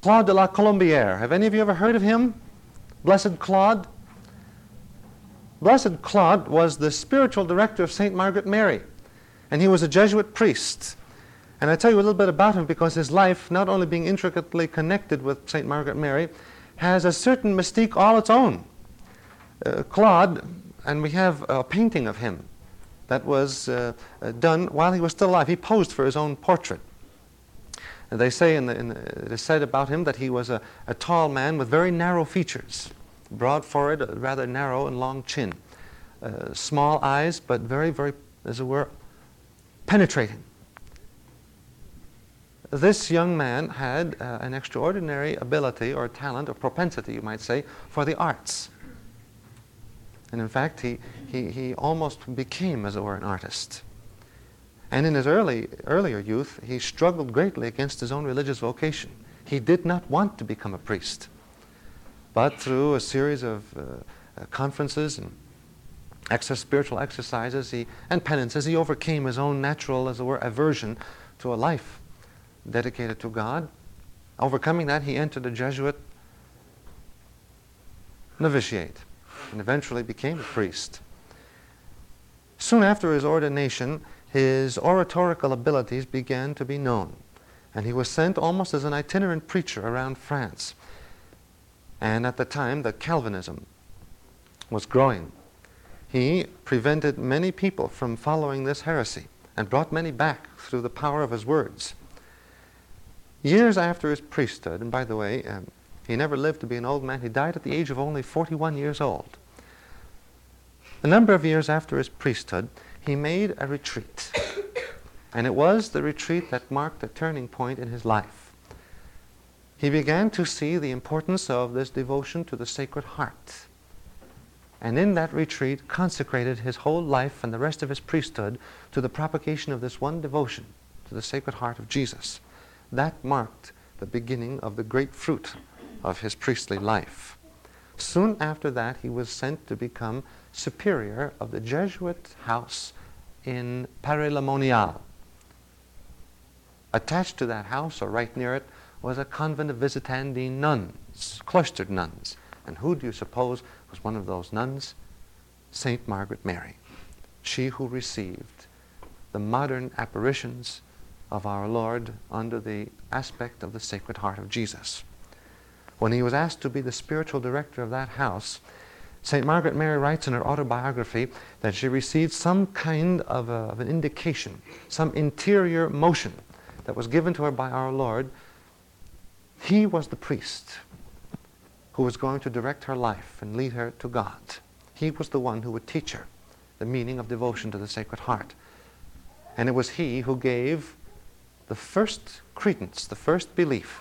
Claude de la Colombière. Have any of you ever heard of him? Blessed Claude? Blessed Claude was the spiritual director of St. Margaret Mary, and he was a Jesuit priest. And I tell you a little bit about him because his life, not only being intricately connected with St. Margaret Mary, has a certain mystique all its own. Claude, and we have a painting of him that was done while he was still alive. He posed for his own portrait. And they say, it is said about him that he was a tall man with very narrow features, broad forehead, a rather narrow and long chin, small eyes, but very, very, as it were, penetrating. This young man had an extraordinary ability or talent or propensity, you might say, for the arts. And in fact, he almost became, as it were, an artist. And in his earlier youth, he struggled greatly against his own religious vocation. He did not want to become a priest. But through a series of conferences and spiritual exercises and penances, he overcame his own natural, as it were, aversion to a life dedicated to God. Overcoming that, he entered a Jesuit novitiate and eventually became a priest. Soon after his ordination, his oratorical abilities began to be known, and he was sent almost as an itinerant preacher around France. And at the time that Calvinism was growing, he prevented many people from following this heresy and brought many back through the power of his words. Years after his priesthood, and by the way, he never lived to be an old man. He died at the age of only 41 years old. A number of years after his priesthood, he made a retreat. And it was the retreat that marked a turning point in his life. He began to see the importance of this devotion to the Sacred Heart. And in that retreat, consecrated his whole life and the rest of his priesthood to the propagation of this one devotion to the Sacred Heart of Jesus. That marked the beginning of the great fruit of his priestly life. Soon after that, he was sent to become superior of the Jesuit house in Paray-le-Monial. Attached to that house, or right near it, was a convent of Visitandine nuns, cloistered nuns. And who do you suppose was one of those nuns? St. Margaret Mary. She who received the modern apparitions of our Lord under the aspect of the Sacred Heart of Jesus. When he was asked to be the spiritual director of that house, St. Margaret Mary writes in her autobiography that she received some kind of an indication, some interior motion that was given to her by our Lord. He was the priest who was going to direct her life and lead her to God. He was the one who would teach her the meaning of devotion to the Sacred Heart. And it was he who gave the first credence, the first belief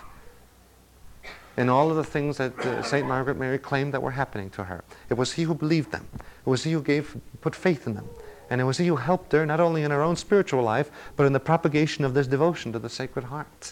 in all of the things that St. Margaret Mary claimed that were happening to her. It was he who believed them. It was he who put faith in them. And it was he who helped her not only in her own spiritual life, but in the propagation of this devotion to the Sacred Heart.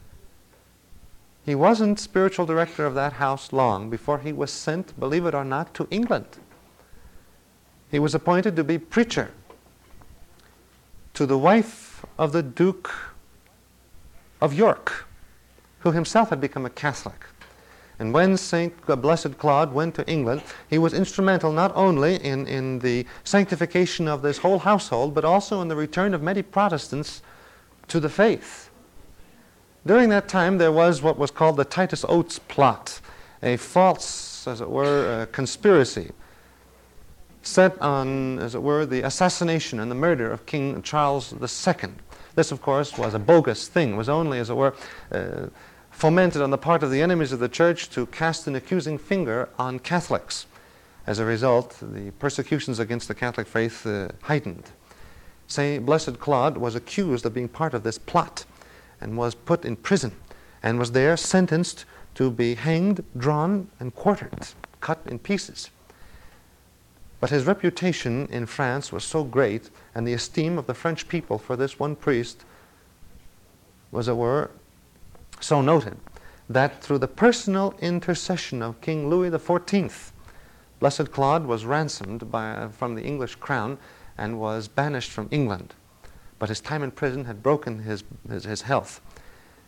He wasn't spiritual director of that house long before he was sent, believe it or not, to England. He was appointed to be preacher to the wife of the Duke of York, who himself had become a Catholic. And when Blessed Claude went to England, he was instrumental not only in the sanctification of this whole household, but also in the return of many Protestants to the faith. During that time, there was what was called the Titus Oates plot, a false, as it were, conspiracy set on, as it were, the assassination and the murder of King Charles II. This, of course, was a bogus thing, was only, as it were, fomented on the part of the enemies of the Church to cast an accusing finger on Catholics. As a result, the persecutions against the Catholic faith heightened. St. Blessed Claude was accused of being part of this plot and was put in prison and was there sentenced to be hanged, drawn, and quartered, cut in pieces. But his reputation in France was so great, and the esteem of the French people for this one priest was, as it were, so noted, that through the personal intercession of King Louis XIV, Blessed Claude was ransomed from the English crown and was banished from England. But his time in prison had broken his health.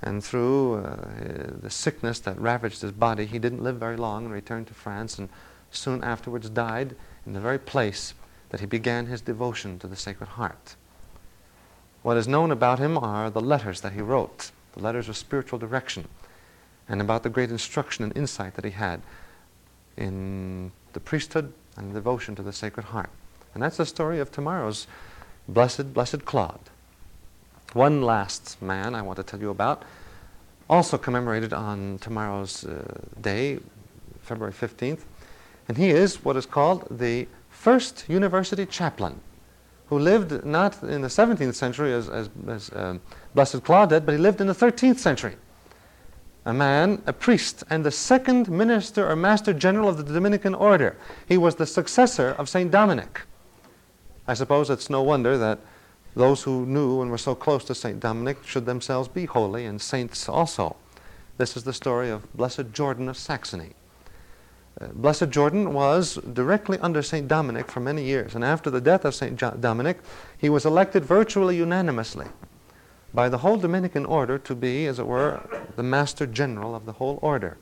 And through the sickness that ravaged his body, he didn't live very long and returned to France, and soon afterwards died in the very place that he began his devotion to the Sacred Heart. What is known about him are the letters that he wrote, the letters of spiritual direction, and about the great instruction and insight that he had in the priesthood and devotion to the Sacred Heart. And that's the story of tomorrow's blessed Claude. One last man I want to tell you about, also commemorated on tomorrow's day, February 15th, and he is what is called the first university chaplain, who lived not in the 17th century as Blessed Claude did, but he lived in the 13th century. A man, a priest, and the second minister or master general of the Dominican order. He was the successor of St. Dominic. I suppose it's no wonder that those who knew and were so close to St. Dominic should themselves be holy and saints also. This is the story of Blessed Jordan of Saxony. Blessed Jordan was directly under St. Dominic for many years, and after the death of St. Dominic, he was elected virtually unanimously by the whole Dominican order to be, as it were, the master general of the whole order.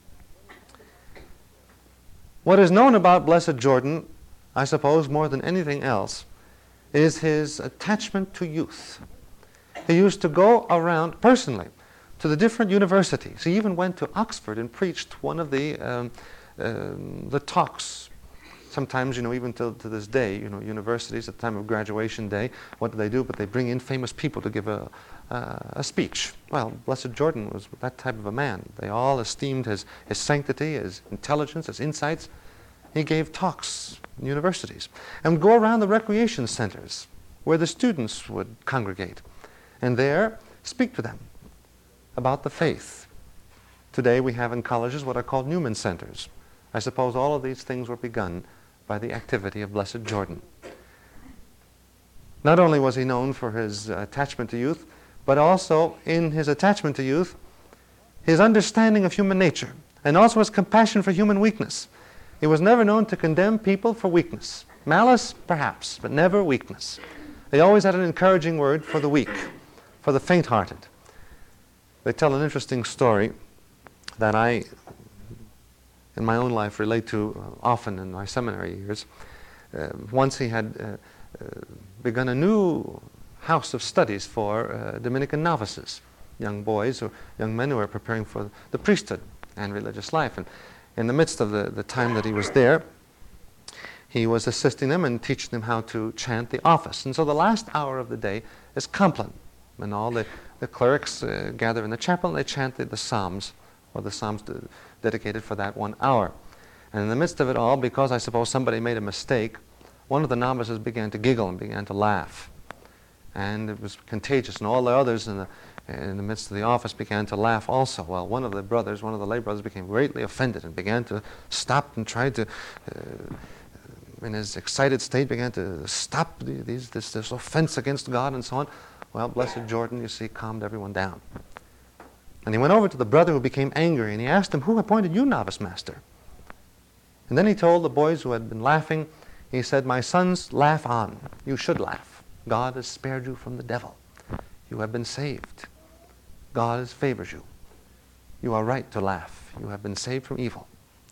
What is known about Blessed Jordan, I suppose more than anything else, is his attachment to youth. He used to go around personally to the different universities. He even went to Oxford and preached one of the talks. Sometimes, even to this day, universities at the time of graduation day, what do? But they bring in famous people to give a speech. Well, Blessed Jordan was that type of a man. They all esteemed his sanctity, his intelligence, his insights. He gave talks in universities and would go around the recreation centers where the students would congregate and there speak to them about the faith. Today we have in colleges what are called Newman Centers. I suppose all of these things were begun by the activity of Blessed Jordan. Not only was he known for his attachment to youth, but also in his attachment to youth, his understanding of human nature, and also his compassion for human weakness. He was never known to condemn people for weakness. Malice, perhaps, but never weakness. He always had an encouraging word for the weak, for the faint-hearted. They tell an interesting story that I, in my own life, relate to often in my seminary years. Once he had begun a new house of studies for Dominican novices, young boys or young men who were preparing for the priesthood and religious life. And in the midst of the time that he was there, he was assisting them and teaching them how to chant the office. And so the last hour of the day is Compline, and all the clerics gather in the chapel and they chant the psalms, or the psalms dedicated for that 1 hour. And in the midst of it all, because I suppose somebody made a mistake, one of the novices began to giggle and began to laugh. And it was contagious, and all the others in the midst of the office began to laugh also. Well, one of the lay brothers became greatly offended and began to stop and tried to, in his excited state, began to stop this offense against God and so on. Well, Blessed Jordan, you see, calmed everyone down. And he went over to the brother who became angry, and he asked him, "Who appointed you novice master?" And then he told the boys who had been laughing, he said, "My sons, laugh on. You should laugh. God has spared you from the devil. You have been saved. God favors you. You are right to laugh. You have been saved from evil."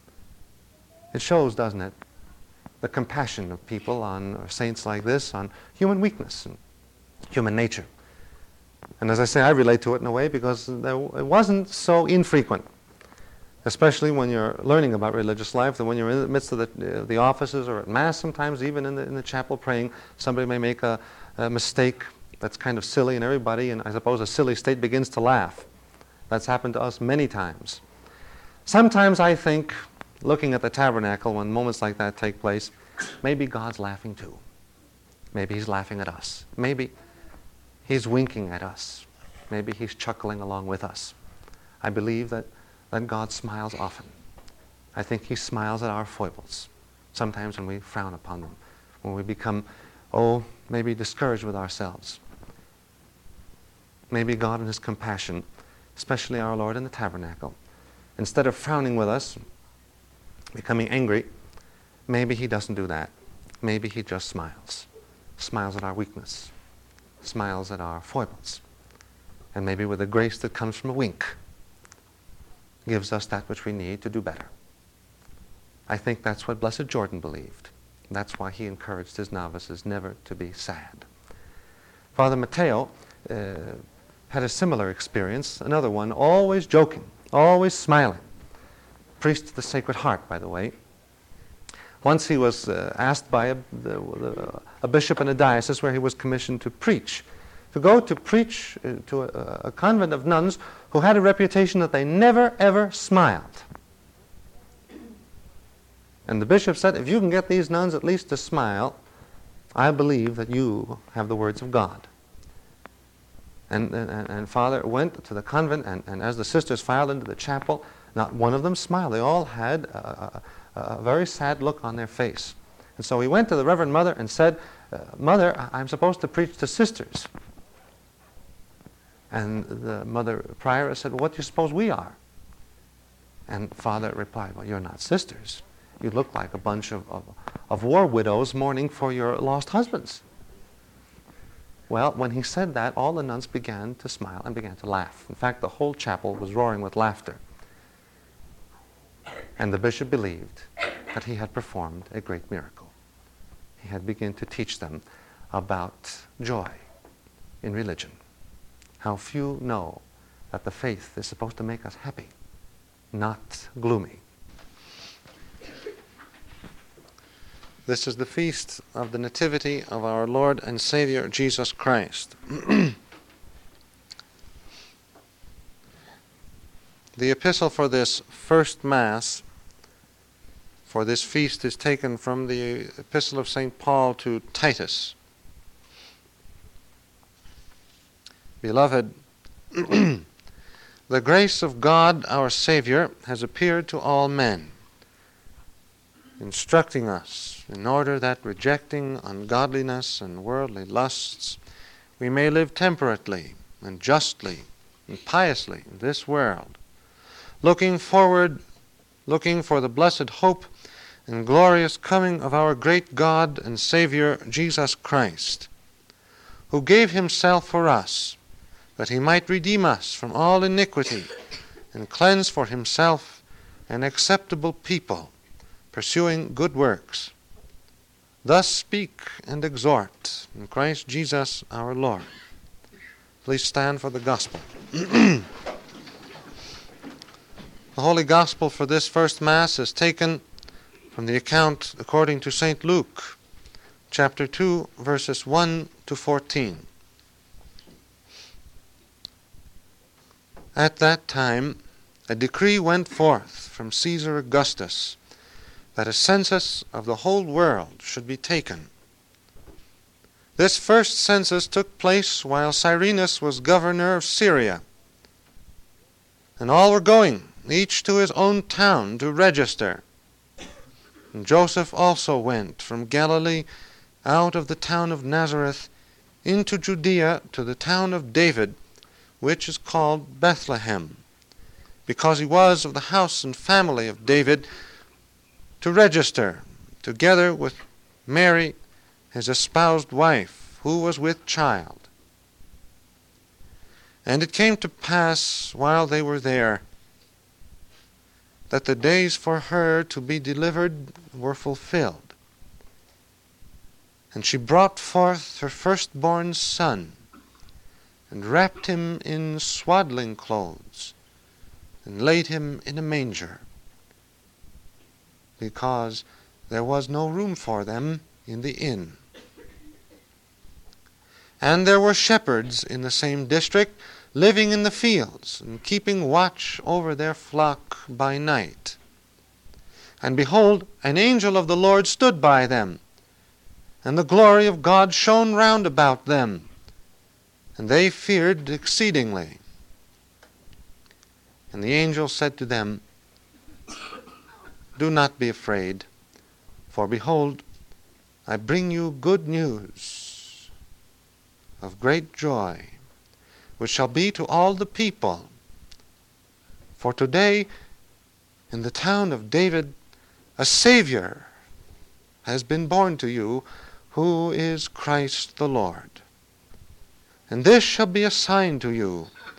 It shows, doesn't it, the compassion of people or saints like this on human weakness and human nature. And as I say, I relate to it in a way because it wasn't so infrequent, especially when you're learning about religious life, that when you're in the midst of the offices or at Mass, sometimes even in the chapel praying, somebody may make a mistake that's kind of silly, and everybody, in I suppose a silly state, begins to laugh. That's happened to us many times. Sometimes I think, looking at the tabernacle when moments like that take place, maybe God's laughing too. Maybe he's laughing at us. Maybe he's winking at us. Maybe he's chuckling along with us. I believe that God smiles often. I think he smiles at our foibles, sometimes when we frown upon them, when we become, maybe discouraged with ourselves. Maybe God in his compassion, especially our Lord in the tabernacle, instead of frowning with us, becoming angry, maybe he doesn't do that. Maybe he just smiles at our weakness, smiles at our foibles. and maybe with a grace that comes from a wink, gives us that which we need to do better. I think that's what Blessed Jordan believed. That's why he encouraged his novices never to be sad. Father Mateo had a similar experience, another one, always joking, always smiling. Priest of the Sacred Heart, by the way. Once he was asked by a bishop in a diocese where he was commissioned to preach to a convent of nuns who had a reputation that they never, ever smiled. And the bishop said, if you can get these nuns at least to smile, I believe that you have the words of God. And Father went to the convent, and as the sisters filed into the chapel, not one of them smiled. They all had a very sad look on their face. And so he went to the Reverend Mother and said, Mother, I'm supposed to preach to sisters. And the Mother Prioress said, what do you suppose we are? And Father replied, well, you're not sisters. You look like a bunch of war widows mourning for your lost husbands. Well, when he said that, all the nuns began to smile and began to laugh. In fact, the whole chapel was roaring with laughter. And the bishop believed that he had performed a great miracle. He had begun to teach them about joy in religion. How few know that the faith is supposed to make us happy, not gloomy. This is the feast of the Nativity of our Lord and Savior Jesus Christ. The epistle for this first Mass, for this feast, is taken from the epistle of St. Paul to Titus. Beloved, the grace of God our Savior has appeared to all men, instructing us in order that, rejecting ungodliness and worldly lusts, we may live temperately and justly and piously in this world, looking for the blessed hope and glorious coming of our great God and Savior Jesus Christ, who gave himself for us, that he might redeem us from all iniquity and cleanse for himself an acceptable people, pursuing good works. Thus speak and exhort in Christ Jesus our Lord. Please stand for the Gospel. The Holy Gospel for this first Mass is taken from the account according to St. Luke, chapter 2, verses 1 to 14. At that time, a decree went forth from Caesar Augustus that a census of the whole world should be taken. This first census took place while Cyrenius was governor of Syria, and all were going, each to his own town, to register. And Joseph also went from Galilee out of the town of Nazareth into Judea to the town of David, which is called Bethlehem, because he was of the house and family of David, to register, together with Mary, his espoused wife, who was with child. And it came to pass, while they were there, that the days for her to be delivered were fulfilled. And she brought forth her firstborn son, and wrapped him in swaddling clothes, and laid him in a manger, because there was no room for them in the inn. And there were shepherds in the same district, living in the fields, and keeping watch over their flock by night. And behold, an angel of the Lord stood by them, and the glory of God shone round about them, and they feared exceedingly. And the angel said to them, Do not be afraid, for behold, I bring you good news of great joy, which shall be to all the people. For today, in the town of David, a Savior has been born to you, who is Christ the Lord. And this shall be a sign to you.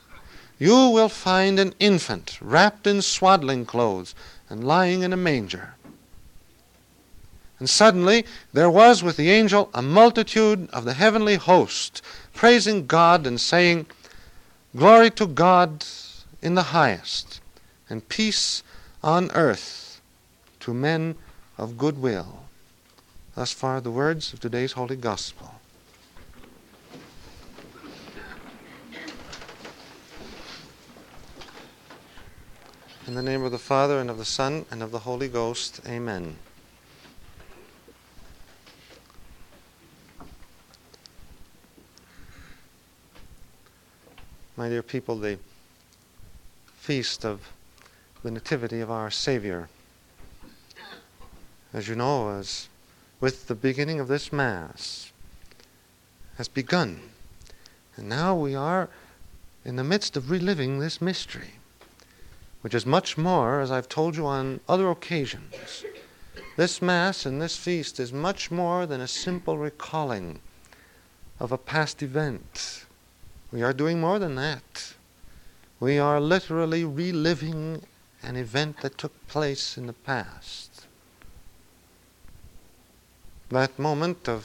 you will find an infant wrapped in swaddling clothes and lying in a manger. And suddenly there was with the angel a multitude of the heavenly host, praising God and saying, Glory to God in the highest, and peace on earth to men of good will. Thus far the words of today's Holy Gospel. In the name of the Father, and of the Son, and of the Holy Ghost. Amen. My dear people, the feast of the Nativity of our Savior, as you know, as with the beginning of this Mass, has begun. And now we are in the midst of reliving this mystery, which is much more, as I've told you on other occasions. This Mass and this feast is much more than a simple recalling of a past event. We are doing more than that. We are literally reliving an event that took place in the past. That moment of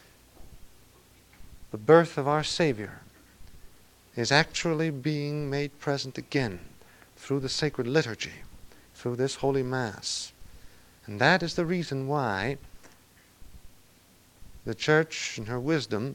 the birth of our Savior is actually being made present again through the sacred liturgy, through this Holy Mass. And that is the reason why the Church, in her wisdom,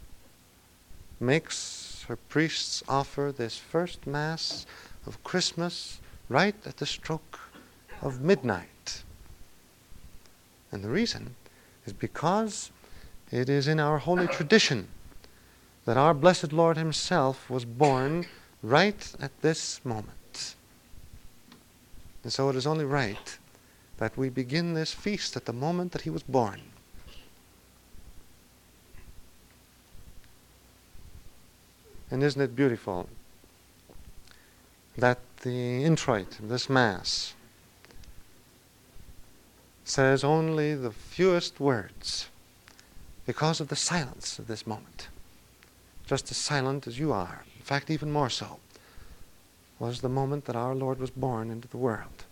makes her priests offer this first Mass of Christmas right at the stroke of midnight. And the reason is because it is in our holy tradition that our blessed Lord himself was born right at this moment. And so it is only right that we begin this feast at the moment that he was born. And isn't it beautiful that the introit of this Mass says only the fewest words because of the silence of this moment. Just as silent as you are, in fact even more so, was the moment that our Lord was born into the world.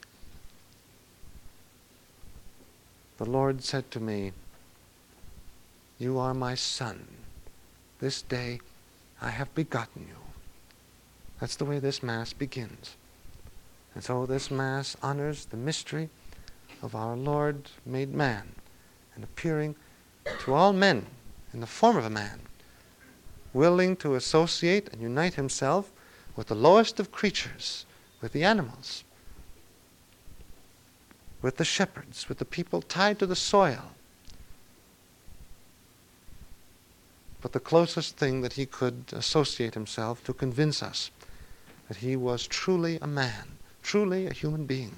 The Lord said to me, "You are my Son. This day I have begotten you." That's the way this Mass begins. And so this Mass honors the mystery of our Lord made man and appearing to all men in the form of a man, willing to associate and unite himself with the lowest of creatures, with the animals, with the shepherds, with the people tied to the soil. But the closest thing that he could associate himself to convince us that he was truly a man, truly a human being.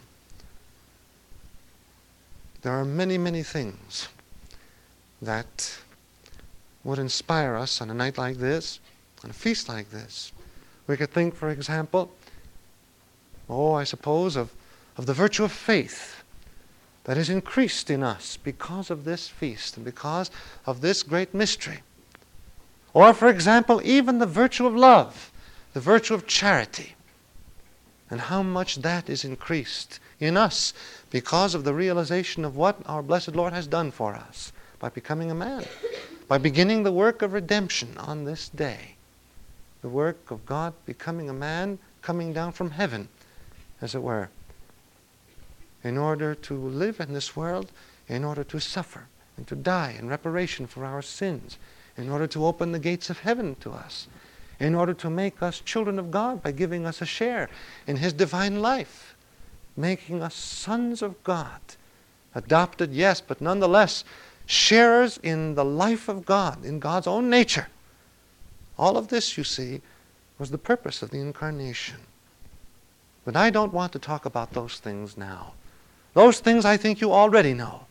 There are many, many things that would inspire us on a night like this, on a feast like this. We could think, for example, I suppose, of the virtue of faith that is increased in us because of this feast and because of this great mystery. Or, for example, even the virtue of love, the virtue of charity, and how much that is increased in us because of the realization of what our blessed Lord has done for us by becoming a man, by beginning the work of redemption on this day, the work of God becoming a man, coming down from heaven, as it were, in order to live in this world, in order to suffer and to die in reparation for our sins, in order to open the gates of heaven to us, in order to make us children of God by giving us a share in his divine life, making us sons of God, adopted, yes, but nonetheless sharers in the life of God, in God's own nature. All of this, you see, was the purpose of the Incarnation. But I don't want to talk about those things now. Those things I think you already know.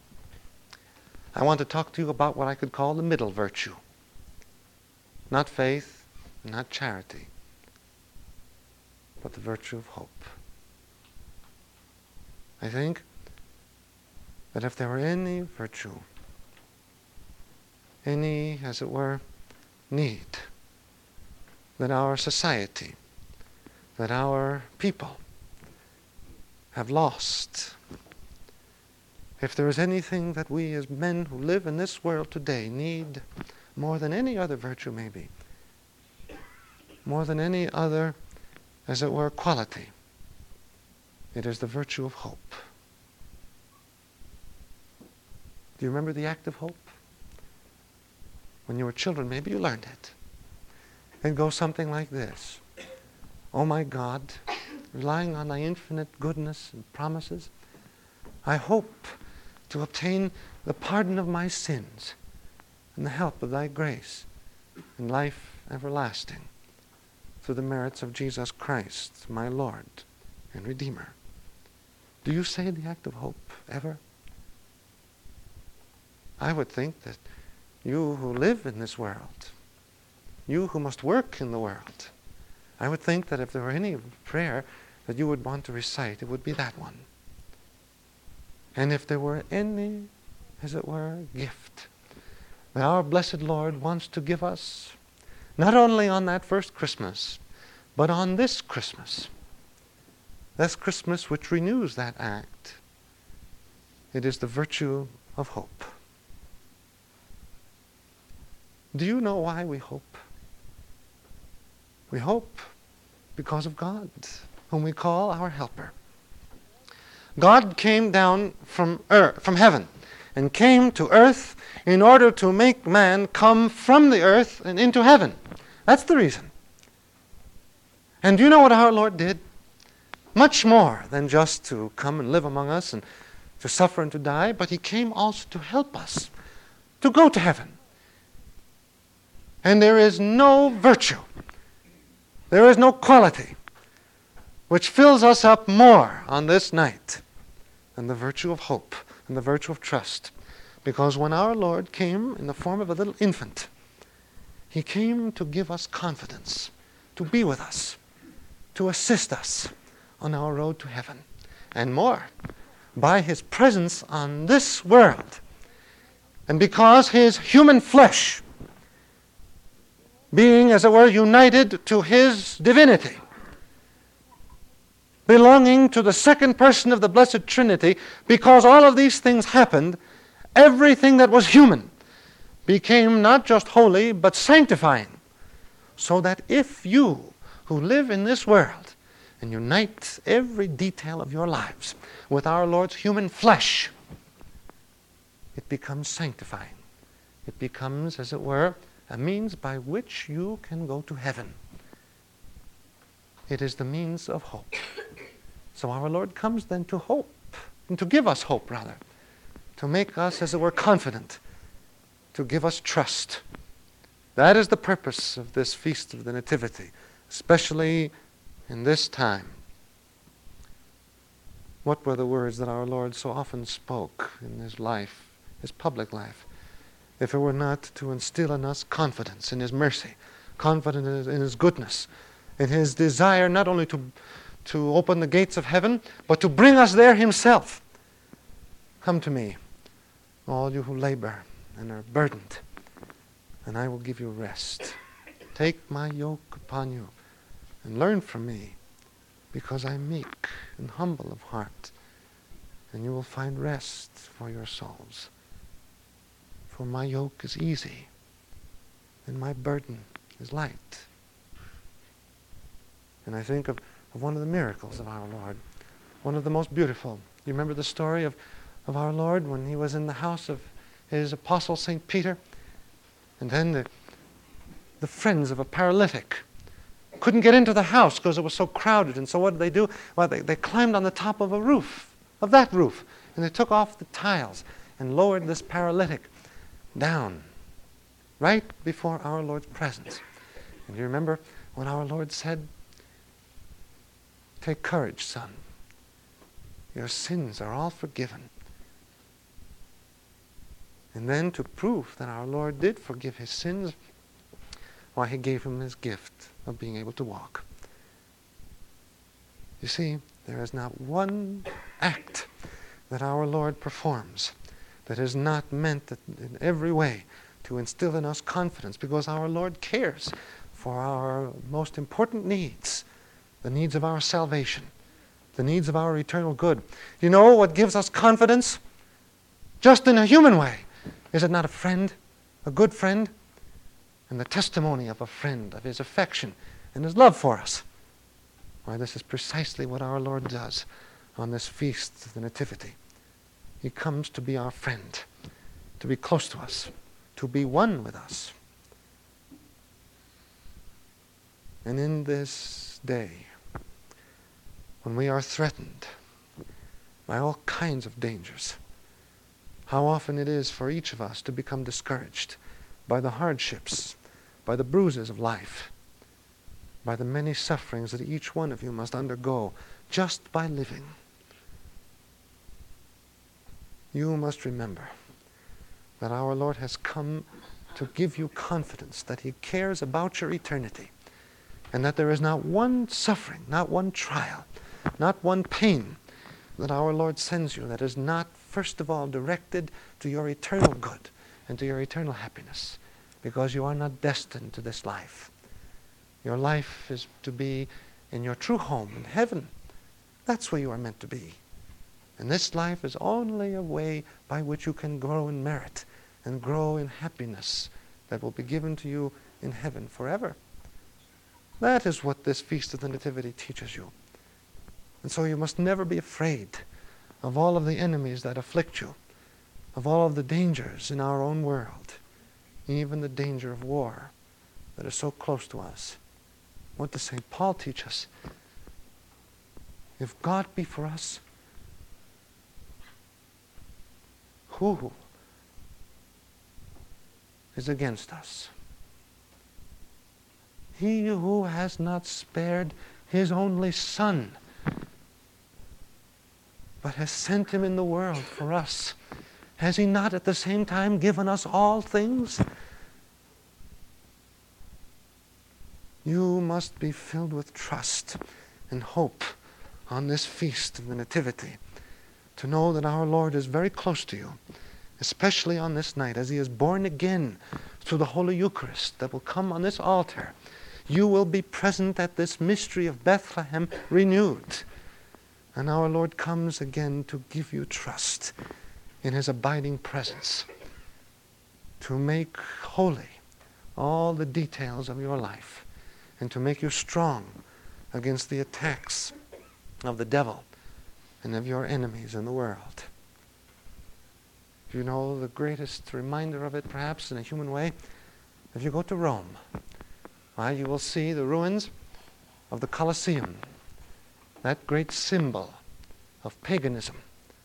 I want to talk to you about what I could call the middle virtue. Not faith, not charity, but the virtue of hope. I think that if there were any virtue, any, as it were, need that our society that our people have lost. If there is anything that we as men who live in this world today need more than any other virtue maybe, more than any other, as it were, quality, it is the virtue of hope. Do you remember the act of hope? When you were children, maybe you learned it. It goes something like this. Oh my God, relying on thy infinite goodness and promises, I hope to obtain the pardon of my sins and the help of thy grace and life everlasting through the merits of Jesus Christ, my Lord and Redeemer. Do you say the act of hope ever? I would think that you who live in this world, you who must work in the world, I would think that if there were any prayer that you would want to recite, it would be that one. And if there were any, as it were, gift that our blessed Lord wants to give us, not only on that first Christmas, but on this Christmas which renews that act, it is the virtue of hope. Do you know why we hope? We hope because of God, whom we call our helper. God came down from heaven and came to earth in order to make man come from the earth and into heaven. That's the reason. And do you know what our Lord did? Much more than just to come and live among us and to suffer and to die, but he came also to help us to go to heaven. And there is no virtue, there is no quality which fills us up more on this night than the virtue of hope and the virtue of trust. Because when our Lord came in the form of a little infant, he came to give us confidence, to be with us, to assist us on our road to heaven. And more, by his presence on this world, and because his human flesh, being, as it were, united to his divinity, belonging to the second person of the Blessed Trinity, because all of these things happened, everything that was human became not just holy, but sanctifying. So that if you, who live in this world, and unite every detail of your lives with our Lord's human flesh, it becomes sanctifying. It becomes, as it were, a means by which you can go to heaven. It is the means of hope. So our Lord comes then to hope, and to give us hope, rather, to make us, as it were, confident, to give us trust. That is the purpose of this Feast of the Nativity, especially in this time. What were the words that our Lord so often spoke in his life, his public life, if it were not to instill in us confidence in his mercy, confidence in his goodness, in his desire not only to open the gates of heaven, but to bring us there himself. Come to me, all you who labor and are burdened, and I will give you rest. Take my yoke upon you and learn from me, because I am meek and humble of heart, and you will find rest for your souls. For my yoke is easy, and my burden is light. And I think of one of the miracles of our Lord, one of the most beautiful. You remember the story of our Lord when he was in the house of his apostle, St. Peter? And then the friends of a paralytic couldn't get into the house because it was so crowded. And so what did they do? Well, they climbed on the top of a roof, of that roof, and they took off the tiles and lowered this paralytic down right before our Lord's presence. And you remember when our Lord said, "Take courage, son. Your sins are all forgiven." And then to prove that our Lord did forgive his sins, why, he gave him his gift of being able to walk. You see, there is not one act that our Lord performs that is not meant in every way to instill in us confidence, because our Lord cares for our most important needs, the needs of our salvation, the needs of our eternal good. You know what gives us confidence? Just in a human way. Is it not a friend, a good friend? And the testimony of a friend, of his affection and his love for us. Why, this is precisely what our Lord does on this feast of the Nativity. He comes to be our friend, to be close to us, to be one with us. And in this day, when we are threatened by all kinds of dangers, how often it is for each of us to become discouraged by the hardships, by the bruises of life, by the many sufferings that each one of you must undergo just by living. You must remember that our Lord has come to give you confidence that He cares about your eternity, and that there is not one suffering, not one trial, not one pain that our Lord sends you that is not, first of all, directed to your eternal good and to your eternal happiness, because you are not destined to this life. Your life is to be in your true home in heaven. That's where you are meant to be. And this life is only a way by which you can grow in merit and grow in happiness that will be given to you in heaven forever. That is what this Feast of the Nativity teaches you. And so you must never be afraid of all of the enemies that afflict you, of all of the dangers in our own world, even the danger of war that is so close to us. What does St. Paul teach us? If God be for us, who is against us? He who has not spared His only Son, but has sent Him in the world for us, has He not at the same time given us all things? You must be filled with trust and hope on this Feast of the Nativity, to know that our Lord is very close to you, especially on this night as He is born again through the Holy Eucharist that will come on this altar. You will be present at this mystery of Bethlehem renewed. And our Lord comes again to give you trust in His abiding presence, to make holy all the details of your life, and to make you strong against the attacks of the devil and of your enemies in the world. You know the greatest reminder of it, perhaps, in a human way? If you go to Rome, you will see the ruins of the Colosseum, that great symbol of paganism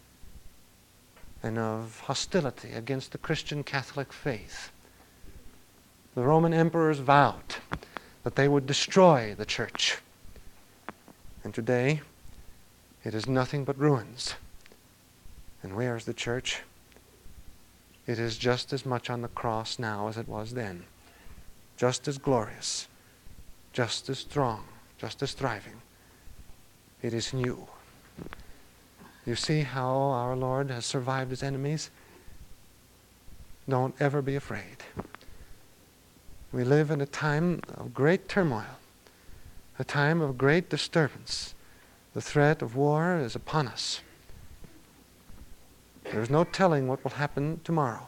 and of hostility against the Christian Catholic faith. The Roman emperors vowed that they would destroy the church. And today, it is nothing but ruins. And where is the church? It is just as much on the cross now as it was then. Just as glorious, just as strong, just as thriving. It is new. You see how our Lord has survived His enemies? Don't ever be afraid. We live in a time of great turmoil, a time of great disturbance. The threat of war is upon us. There's no telling what will happen tomorrow.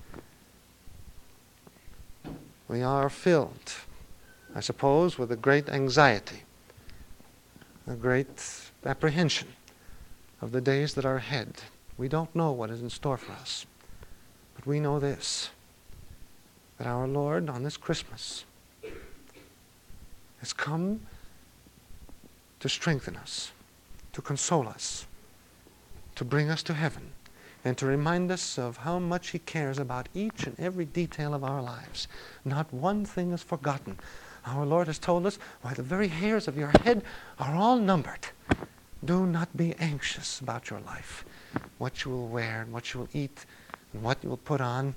We are filled, I suppose, with a great anxiety, a great apprehension of the days that are ahead. We don't know what is in store for us, but we know this, that our Lord on this Christmas has come to strengthen us, to console us, to bring us to heaven, and to remind us of how much He cares about each and every detail of our lives. Not one thing is forgotten. Our Lord has told us, why, the very hairs of your head are all numbered. Do not be anxious about your life, what you will wear and what you will eat and what you will put on.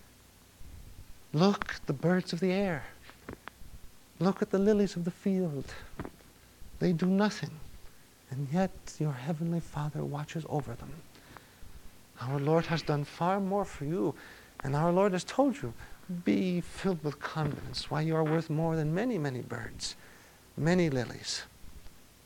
Look at the birds of the air. Look at the lilies of the field. They do nothing, and yet your heavenly Father watches over them. Our Lord has done far more for you, and our Lord has told you, be filled with confidence, why you are worth more than many, many birds, many lilies.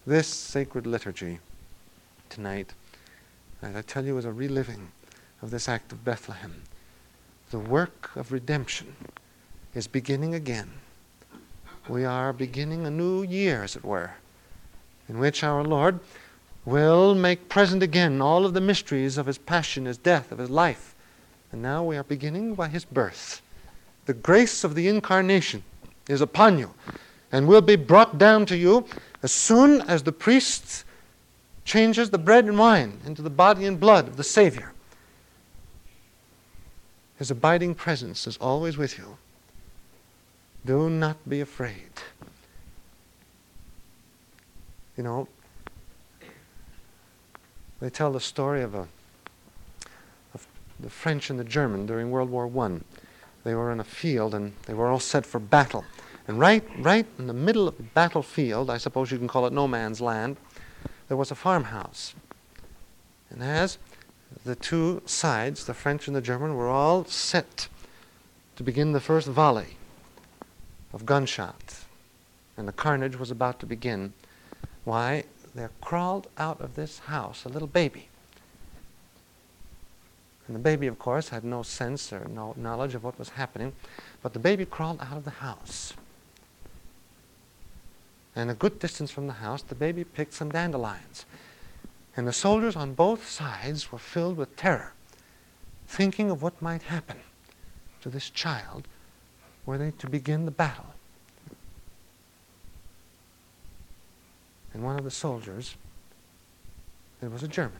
This sacred liturgy tonight, as I tell you, is a reliving of this act of Bethlehem. The work of redemption is beginning again. We are beginning a new year, as it were, in which our Lord will make present again all of the mysteries of his passion, his death, of his life. And now we are beginning by his birth. The grace of the incarnation is upon you and will be brought down to you as soon as the priest changes the bread and wine into the body and blood of the Savior. His abiding presence is always with you. Do not be afraid. You know, they tell the story of the French and the German during World War I. They were in a field and they were all set for battle. And right in the middle of the battlefield, I suppose you can call it no man's land, there was a farmhouse. And as the two sides, the French and the German, were all set to begin the first volley of gunshot, and the carnage was about to begin, why, there crawled out of this house a little baby. And the baby, of course, had no sense or no knowledge of what was happening, but the baby crawled out of the house. And a good distance from the house, the baby picked some dandelions. And the soldiers on both sides were filled with terror, thinking of what might happen to this child were they to begin the battle. And one of the soldiers, it was a German,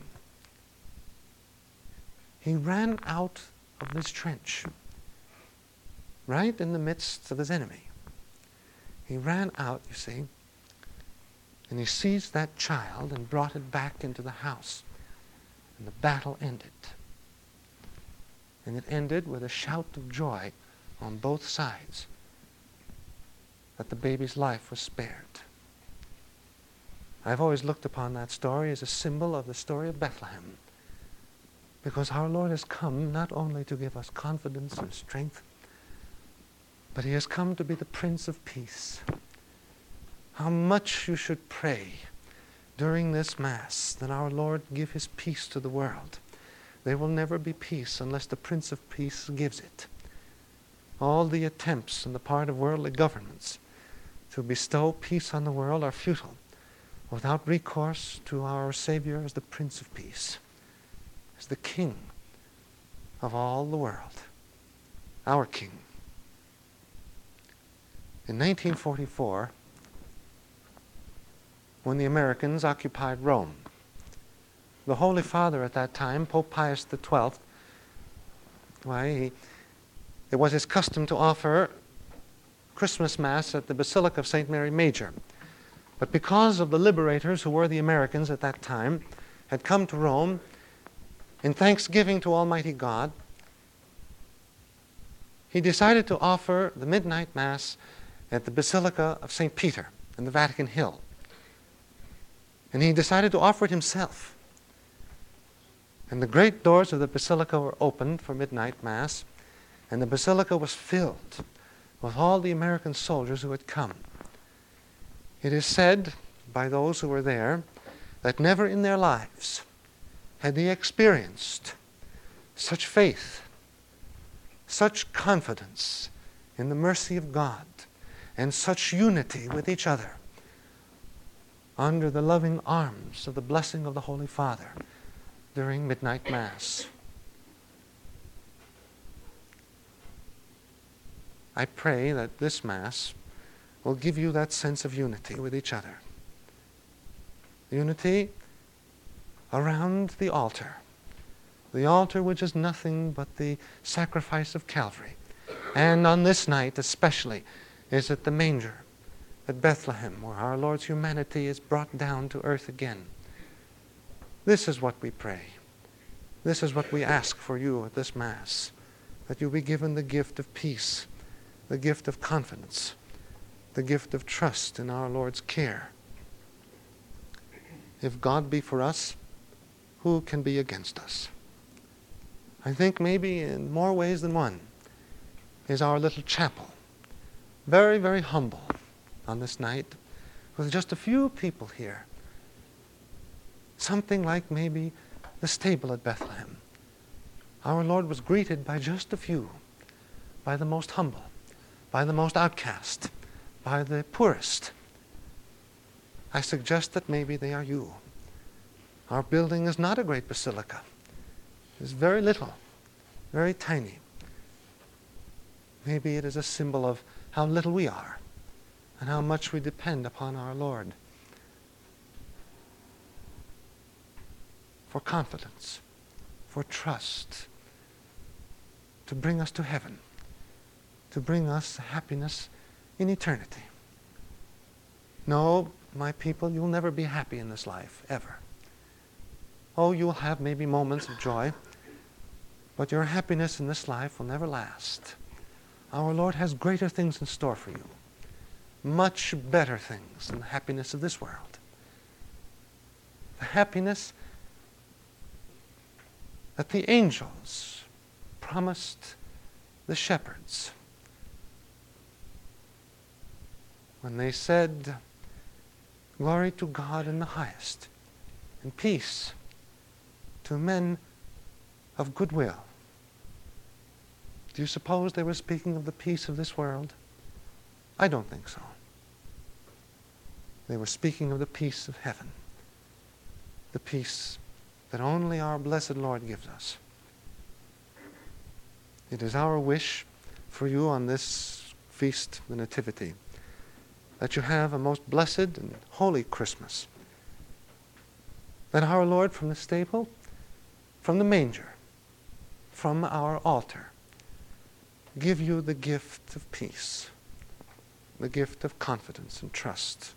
he ran out of this trench, right in the midst of his enemy. He ran out, you see, and he seized that child and brought it back into the house. And the battle ended. And it ended with a shout of joy on both sides that the baby's life was spared. I've always looked upon that story as a symbol of the story of Bethlehem, because our Lord has come not only to give us confidence and strength, but he has come to be the Prince of Peace. How much you should pray during this Mass that our Lord give his peace to the world. There will never be peace unless the Prince of Peace gives it. All the attempts on the part of worldly governments to bestow peace on the world are futile without recourse to our Savior as the Prince of Peace, as the King of all the world, our King. In 1944, when the Americans occupied Rome, the Holy Father at that time, Pope Pius XII, it was his custom to offer Christmas Mass at the Basilica of St. Mary Major. But because of the liberators, who were the Americans at that time, had come to Rome in thanksgiving to Almighty God, he decided to offer the midnight Mass at the Basilica of St. Peter in the Vatican Hill. And he decided to offer it himself. And the great doors of the Basilica were opened for midnight Mass, and the Basilica was filled with all the American soldiers who had come. It is said by those who were there that never in their lives had they experienced such faith, such confidence in the mercy of God, and such unity with each other under the loving arms of the blessing of the Holy Father during midnight Mass. I pray that this Mass will give you that sense of unity with each other. Unity around the altar which is nothing but the sacrifice of Calvary. And on this night especially is at the manger at Bethlehem, where our Lord's humanity is brought down to earth again. This is what we pray. This is what we ask for you at this Mass, that you be given the gift of peace, the gift of confidence, the gift of trust in our Lord's care. If God be for us, who can be against us? I think maybe in more ways than one is our little chapel, very, very humble on this night, with just a few people here something like maybe the stable at Bethlehem. Our Lord was greeted by just a few, by the most humble, by the most outcast, by the poorest. I suggest that maybe they are you. Our building is not a great basilica. It's very little, very tiny. Maybe it is a symbol of how little we are and how much we depend upon our Lord for confidence, for trust, to bring us to heaven, to bring us happiness in eternity. No, my people, you'll never be happy in this life, ever. Oh, you'll have maybe moments of joy, but your happiness in this life will never last. Our Lord has greater things in store for you, much better things than the happiness of this world. The happiness that the angels promised the shepherds when they said, "Glory to God in the highest, and peace to men of good will." Do you suppose they were speaking of the peace of this world? I don't think so. They were speaking of the peace of heaven, the peace that only our blessed Lord gives us. It is our wish for you on this feast of the Nativity that you have a most blessed and holy Christmas. That our Lord from the stable, from the manger, from our altar, give you the gift of peace, the gift of confidence and trust.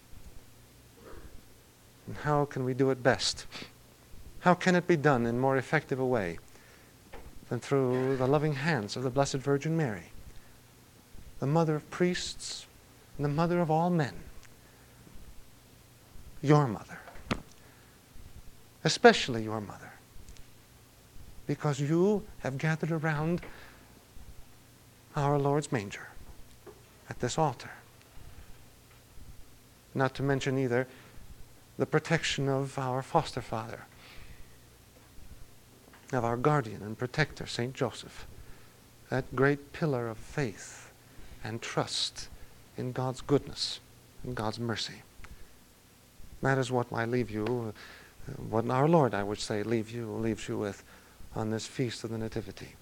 And how can we do it best? How can it be done in more effective a way than through the loving hands of the Blessed Virgin Mary, the mother of priests and the mother of all men, your mother, especially your mother, because you have gathered around our Lord's manger at this altar. Not to mention either the protection of our foster father, of our guardian and protector, St. Joseph, that great pillar of faith and trust in God's goodness and God's mercy. That is what I leave you, what our Lord, I would say, leaves you with on this feast of the Nativity.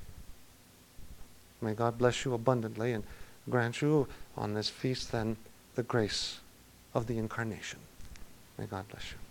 May God bless you abundantly and grant you on this feast then the grace of the Incarnation. May God bless you.